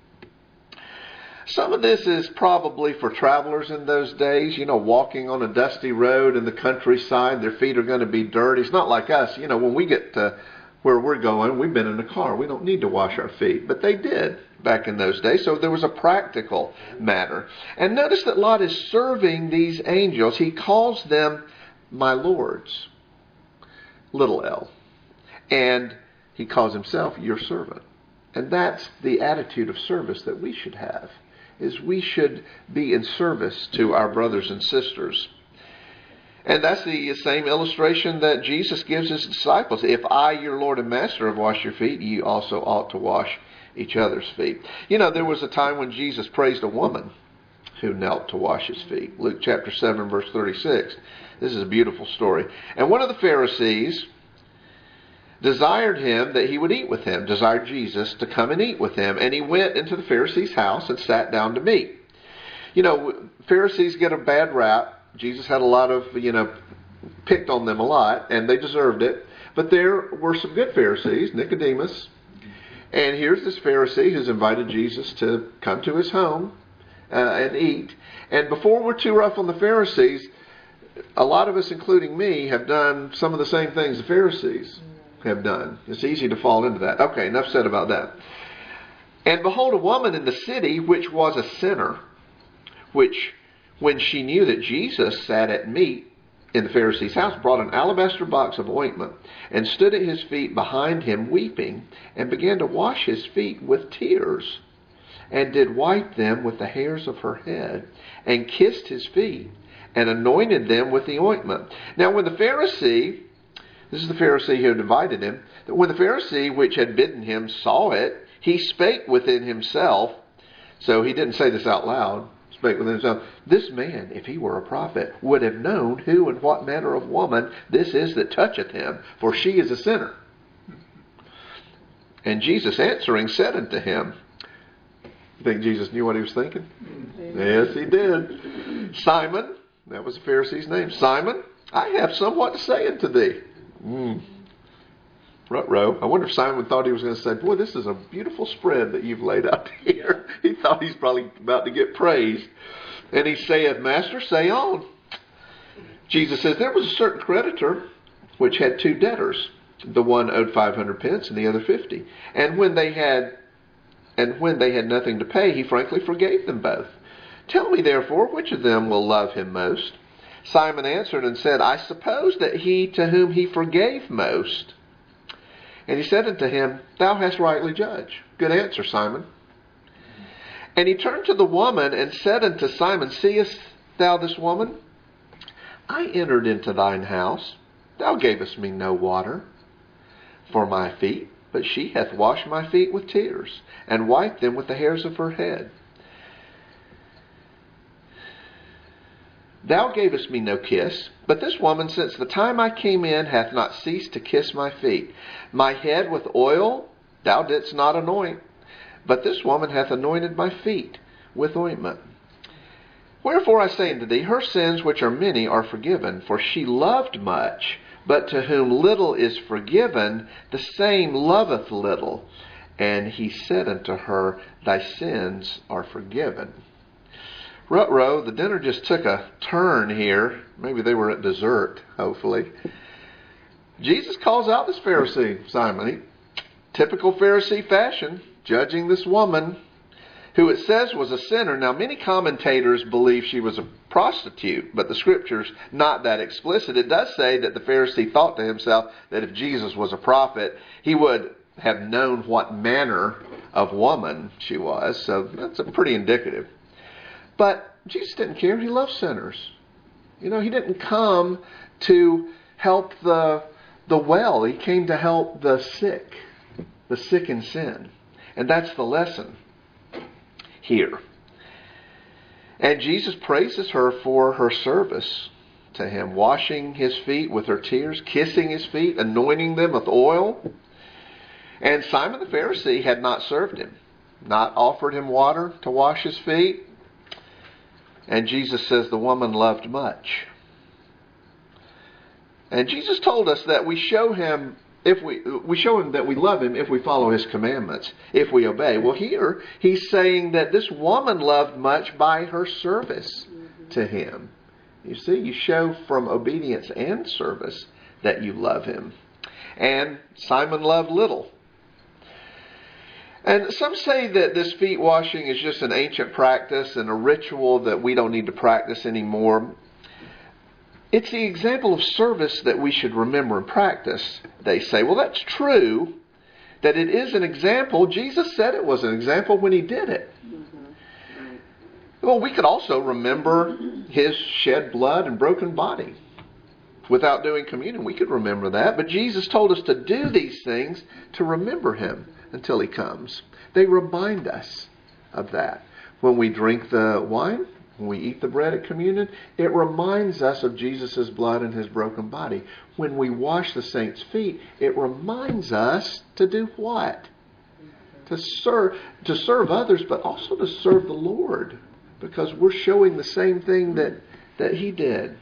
S3: Some of this is probably for travelers in those days, you know, walking on a dusty road in the countryside. Their feet are going to be dirty. It's not like us. You know, when we get to where we're going, we've been in a car. We don't need to wash our feet. But they did back in those days. So there was a practical matter. And notice that Lot is serving these angels. He calls them my lords, little l. And he calls himself your servant. And that's the attitude of service that we should have. Is we should be in service to our brothers and sisters. And that's the same illustration that Jesus gives his disciples. If I, your Lord and Master, have washed your feet, you also ought to wash each other's feet. You know, there was a time when Jesus praised a woman who knelt to wash his feet. Luke chapter seven, verse thirty-six. This is a beautiful story. And one of the Pharisees desired him that he would eat with him, desired Jesus to come and eat with him. And he went into the Pharisee's house and sat down to meat. You know, Pharisees get a bad rap. Jesus had a lot of, you know, picked on them a lot, and they deserved it. But there were some good Pharisees, Nicodemus. And here's this Pharisee who's invited Jesus to come to his home uh, and eat. And before we're too rough on the Pharisees, a lot of us, including me, have done some of the same things the Pharisees have done. It's easy to fall into that. Okay, enough said about that. And behold, a woman in the city, which was a sinner, which, when she knew that Jesus sat at meat in the Pharisee's house, brought an alabaster box of ointment, and stood at his feet behind him, weeping, and began to wash his feet with tears, and did wipe them with the hairs of her head, and kissed his feet, and anointed them with the ointment. Now when the Pharisee, this is the Pharisee who had invited him, that when the Pharisee which had bidden him saw it, he spake within himself, so he didn't say this out loud, spake within himself, this man, if he were a prophet, would have known who and what manner of woman this is that toucheth him, for she is a sinner. And Jesus answering said unto him, you think Jesus knew what he was thinking? Yes, he did. Simon, that was the Pharisee's name. Simon, I have somewhat to say unto thee. Mm. Ruh-roh. I wonder if Simon thought he was going to say, boy, this is a beautiful spread that you've laid out here. He thought he's probably about to get praised. And he saith, Master, say on. Jesus says, there was a certain creditor which had two debtors. The one owed five hundred pence and the other fifty. And when they had and when they had nothing to pay, he frankly forgave them both. Tell me therefore, which of them will love him most? Simon answered and said, I suppose that he to whom he forgave most. And he said unto him, thou hast rightly judged. Good answer, Simon. And he turned to the woman and said unto Simon, seest thou this woman? I entered into thine house. Thou gavest me no water for my feet, but she hath washed my feet with tears, and wiped them with the hairs of her head. Thou gavest me no kiss, but this woman since the time I came in hath not ceased to kiss my feet. My head with oil thou didst not anoint, but this woman hath anointed my feet with ointment. Wherefore I say unto thee, her sins which are many are forgiven, for she loved much. But to whom little is forgiven, the same loveth little. And he said unto her, thy sins are forgiven. Ruh-roh, the dinner just took a turn here. Maybe they were at dessert, hopefully. Jesus calls out this Pharisee, Simon. He, typical Pharisee fashion, judging this woman, who it says was a sinner. Now, many commentators believe she was a prostitute, but the Scripture's not that explicit. It does say that the Pharisee thought to himself that if Jesus was a prophet, he would have known what manner of woman she was. So that's a pretty indicative. But Jesus didn't care. He loved sinners. You know, he didn't come to help the, the well. He came to help the sick, the sick in sin. And that's the lesson here. And Jesus praises her for her service to him, washing his feet with her tears, kissing his feet, anointing them with oil. And Simon the Pharisee had not served him, not offered him water to wash his feet. And Jesus says the woman loved much. And Jesus told us that we show him If we we show him that we love him if we follow his commandments, if we obey. Well, here he's saying that this woman loved much by her service to him. You see, you show from obedience and service that you love him. And Simon loved little. And some say that this feet washing is just an ancient practice and a ritual that we don't need to practice anymore. It's the example of service that we should remember and practice, they say. Well, that's true, that it is an example. Jesus said it was an example when he did it. Mm-hmm. Well, we could also remember his shed blood and broken body. Without doing communion, we could remember that. But Jesus told us to do these things to remember him until he comes. They remind us of that. When we drink the wine, when we eat the bread at communion, it reminds us of Jesus' blood and his broken body. When we wash the saints' feet, it reminds us to do what? To serve, to serve others, but also to serve the Lord. Because we're showing the same thing that, that he did.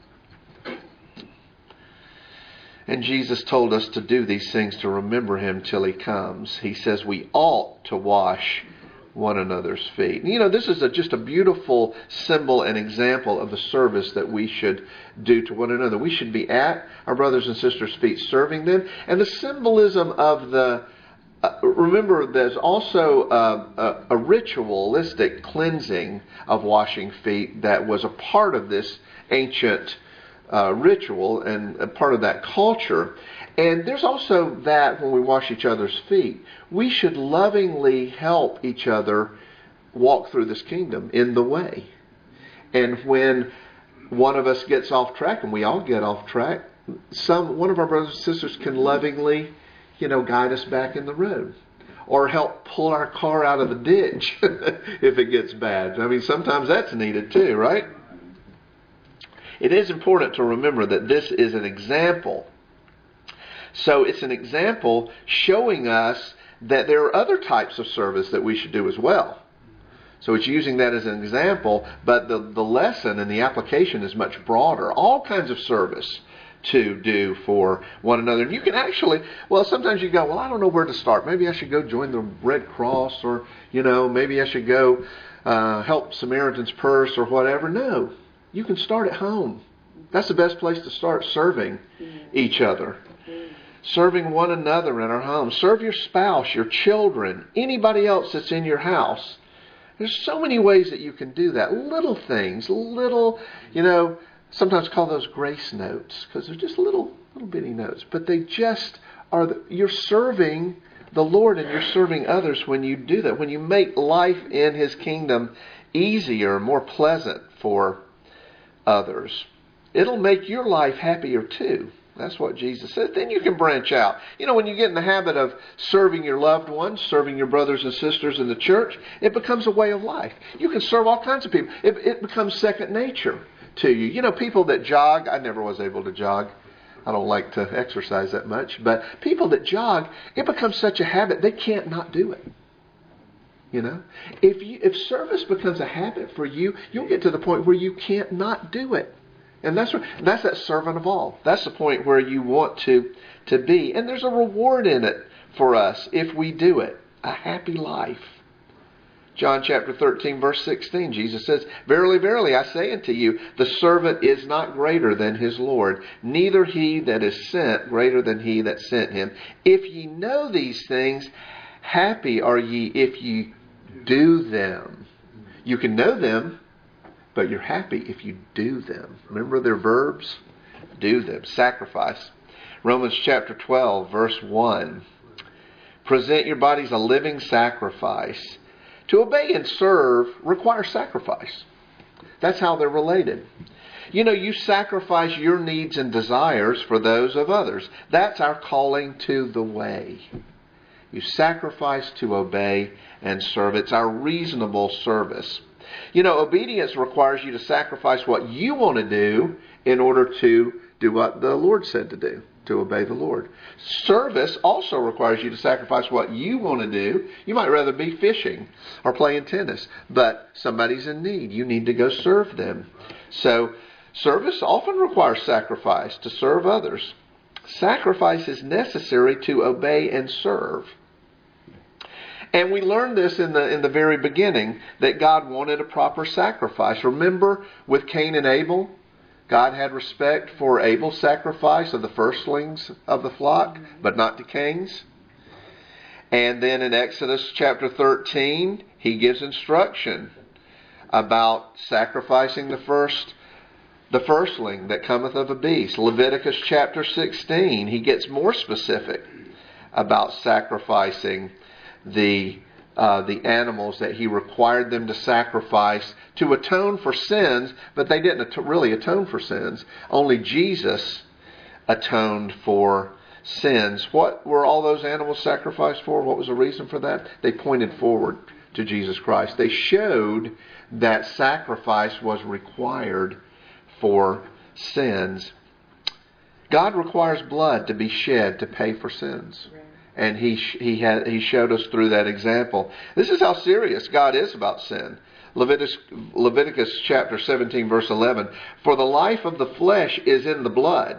S3: And Jesus told us to do these things to remember him till he comes. He says we ought to wash one another's feet. You know, this is a, just a beautiful symbol and example of the service that we should do to one another. We should be at our brothers and sisters' feet, serving them. And the symbolism of the, uh, remember, there's also a, a, a ritualistic cleansing of washing feet that was a part of this ancient uh, ritual and a part of that culture. And there's also that when we wash each other's feet, we should lovingly help each other walk through this kingdom in the way. And when one of us gets off track, and we all get off track, some one of our brothers and sisters can lovingly, you know, guide us back in the road. Or help pull our car out of the ditch if it gets bad. I mean, sometimes that's needed too, right? It is important to remember that this is an example. So it's an example showing us that there are other types of service that we should do as well. So it's using that as an example, but the, the lesson and the application is much broader. All kinds of service to do for one another. And you can actually, well, sometimes you go, well, I don't know where to start. Maybe I should go join the Red Cross, or, you know, maybe I should go uh, help Samaritan's Purse or whatever. No, you can start at home. That's the best place to start serving each other. Serving one another in our homes. Serve your spouse, your children, anybody else that's in your house. There's so many ways that you can do that. Little things, little, you know, sometimes call those grace notes, because they're just little, little bitty notes. But they just are, the, you're serving the Lord and you're serving others when you do that. When you make life in His kingdom easier, more pleasant for others. It'll make your life happier too. That's what Jesus said. Then you can branch out. You know, when you get in the habit of serving your loved ones, serving your brothers and sisters in the church, it becomes a way of life. You can serve all kinds of people. It, it becomes second nature to you. You know, people that jog, I never was able to jog. I don't like to exercise that much. But people that jog, it becomes such a habit, they can't not do it. You know, if you, if service becomes a habit for you, you'll get to the point where you can't not do it. And that's where, that's that servant of all. That's the point where you want to, to be. And there's a reward in it for us if we do it. A happy life. John chapter thirteen, verse sixteen, Jesus says, Verily, verily, I say unto you, the servant is not greater than his Lord, neither he that is sent greater than he that sent him. If ye know these things, happy are ye if ye do them. You can know them, but you're happy if you do them. Remember their verbs? Do them. Sacrifice. Romans chapter twelve, verse one. Present your bodies a living sacrifice. To obey and serve requires sacrifice. That's how they're related. You know, you sacrifice your needs and desires for those of others. That's our calling to the way. You sacrifice to obey and serve. It's our reasonable service. You know, obedience requires you to sacrifice what you want to do in order to do what the Lord said to do, to obey the Lord. Service also requires you to sacrifice what you want to do. You might rather be fishing or playing tennis, but somebody's in need. You need to go serve them. So, service often requires sacrifice to serve others. Sacrifice is necessary to obey and serve. And we learned this in the in the very beginning, that God wanted a proper sacrifice. Remember with Cain and Abel? God had respect for Abel's sacrifice of the firstlings of the flock, but not to Cain's. And then in Exodus chapter thirteen, He gives instruction about sacrificing the first the firstling that cometh of a beast. Leviticus chapter sixteen, He gets more specific about sacrificing the uh, the animals that He required them to sacrifice to atone for sins, but they didn't at- really atone for sins. Only Jesus atoned for sins. What were all those animals sacrificed for? What was the reason for that? They pointed forward to Jesus Christ. They showed that sacrifice was required for sins. God requires blood to be shed to pay for sins. And he he had he showed us through that example. This is how serious God is about sin. Leviticus, Leviticus chapter seventeen, verse eleven. For the life of the flesh is in the blood,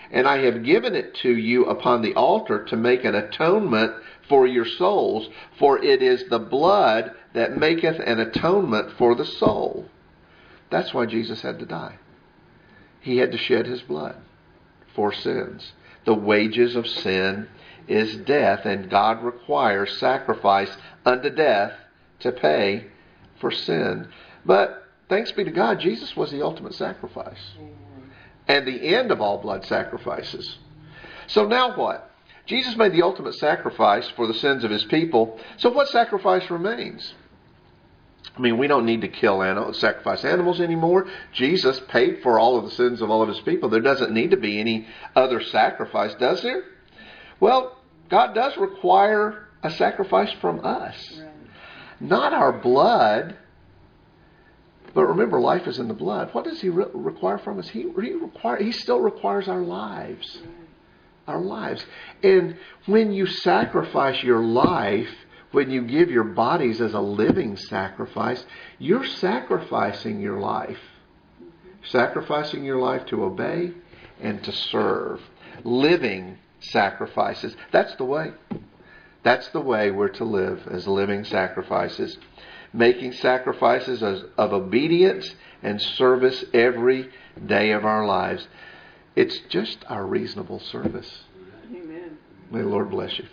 S3: and I have given it to you upon the altar to make an atonement for your souls, for it is the blood that maketh an atonement for the soul. That's why Jesus had to die. He had to shed his blood for sins. The wages of sin is death, and God requires sacrifice unto death to pay for sin. But thanks be to God, Jesus was the ultimate sacrifice and the end of all blood sacrifices. So now what? Jesus made the ultimate sacrifice for the sins of his people. So what sacrifice remains? I mean, we don't need to kill animals, sacrifice animals anymore. Jesus paid for all of the sins of all of his people. There doesn't need to be any other sacrifice, does there? Well, God does require a sacrifice from us.
S4: Right.
S3: Not our blood, but remember, life is in the blood. What does he re- require from us? He, he, require, he still requires our lives. Our lives. And when you sacrifice your life, when you give your bodies as a living sacrifice, you're sacrificing your life. Sacrificing your life to obey and to serve. Living sacrifices. That's the way. That's the way we're to live, as living sacrifices. Making sacrifices of obedience and service every day of our lives. It's just our reasonable service.
S4: Amen.
S3: May the Lord bless you.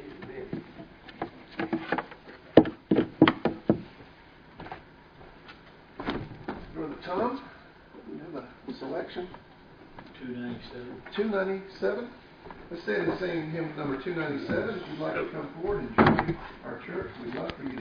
S3: Brother Tom, you have a selection.
S2: Two ninety-seven.
S3: two ninety-seven. Let's stand and sing hymn number two ninety-seven. If you'd like to come forward and join our church, we'd love for you to